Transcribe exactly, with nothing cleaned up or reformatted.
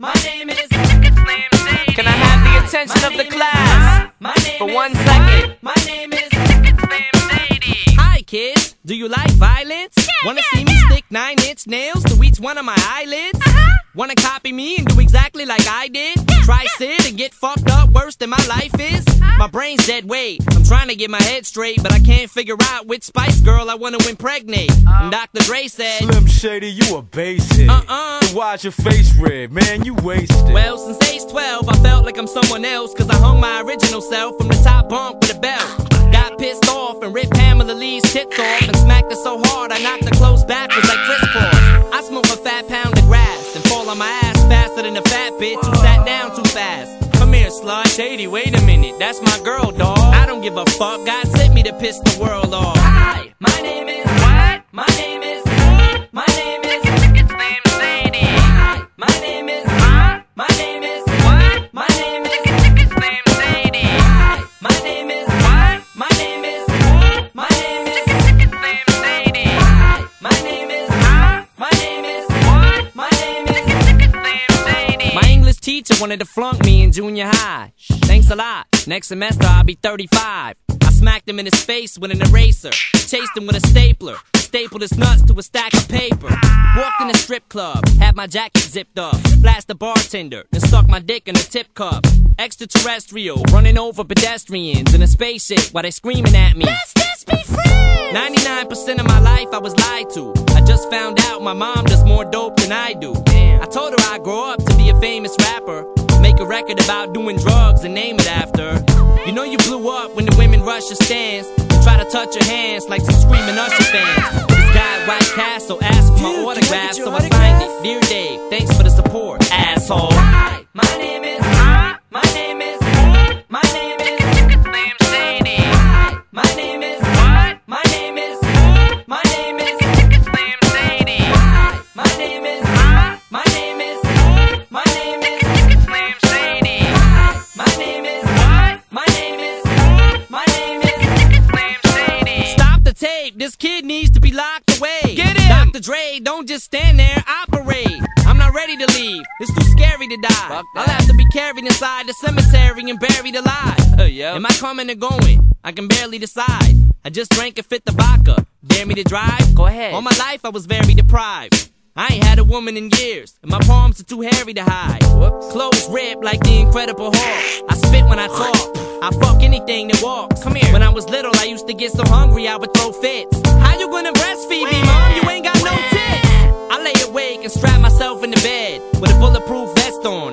My name is Slim Shady. Can I have the attention of the class for one second? My name is Slim Shady. Hi kids, do you like violence? Yeah, Wanna yeah, see me yeah. stick nine inch nails to each one of my eyelids? Uh-huh. Wanna copy me and do exactly like I did? Yeah, Try yeah. sit and get fucked up worse than my life is? Uh-huh. My brain's dead weight. I'm trying to get my head straight, but I can't figure out which Spice Girl I wanna impregnate. And Doctor Dre said, Slim Shady, you a base hit. Uh-uh. So why's your face red? Man, you wasted. well, since age twelve, I felt like I'm someone else, cause I hung my original self from the top bunk with a belt. Got pissed off and ripped Pamela Lee's tits off and smacked her so hard I knocked her clothes backwards like crisscross. I smoke a fat pound of grass and fall on my ass faster than a fat bitch who sat down too fast. Come here, slut. Shady, wait a minute, that's my girl, dawg. I don't give a fuck, God sent me to piss the world off. Hi, my name is what? My name is My name is Slim Shady. Hi, my name is My name is what? My name is Slim Shady. Hi, my name is what? My name is My name is Slim Shady. Hi, my name is My name is what? My name is Slim Shady. My English teacher wanted to flunk me in junior high. Thanks a lot. Next semester I'll be thirty-five. I smacked him in his face with an eraser. Chased him with a stapler. Stapled his nuts to a stack of paper. Walked in a strip club. Had my jacket zipped up. Flashed the bartender. And stuck my dick in a tip cup. Extraterrestrial. Running over pedestrians in a spaceship while they screaming at me. Let's just be friends. ninety-nine percent of my life I was lied to. I just found out my mom does more dope than I do. I told her I'd grow up to be a famous rapper. Make a record about doing drugs and name it after. You know you blew up when the women rush your stands and try to touch your hands like some screaming Usher fans. This guy at White Castle asked for my Dude, autograph, can I get your so I autograph? signed it. Dear Dave, thanks for the support, asshole. Hi, my name is My name is My name is Slim Shady. Hi, my name is what? My name is My name is Slim Shady. Hi, my name is My name is My name is Slim Shady. Hi, my name is what? My name is My name is Slim Shady. Stop the tape, this kid needs to be locked away. Get him! Doctor Dre, don't just stand there, operate. I'm not ready to leave, it's too scary to die. Fuck I'll that. have to be carried inside the cemetery and buried alive. Uh, yeah. Am I coming or going? I can barely decide. I just drank a fifth of vodka. Dare me to drive? Go ahead. All my life I was very deprived. I ain't had a woman in years, and my palms are too hairy to hide. Whoops. Clothes ripped like the Incredible Hulk. I spit when I talk. I fuck anything that walks. Come here. When I was little, I used to get so hungry I would throw fits. How you gonna breastfeed me, mom? You ain't got no tits. I lay awake and strap myself in the bed with a bulletproof vest on.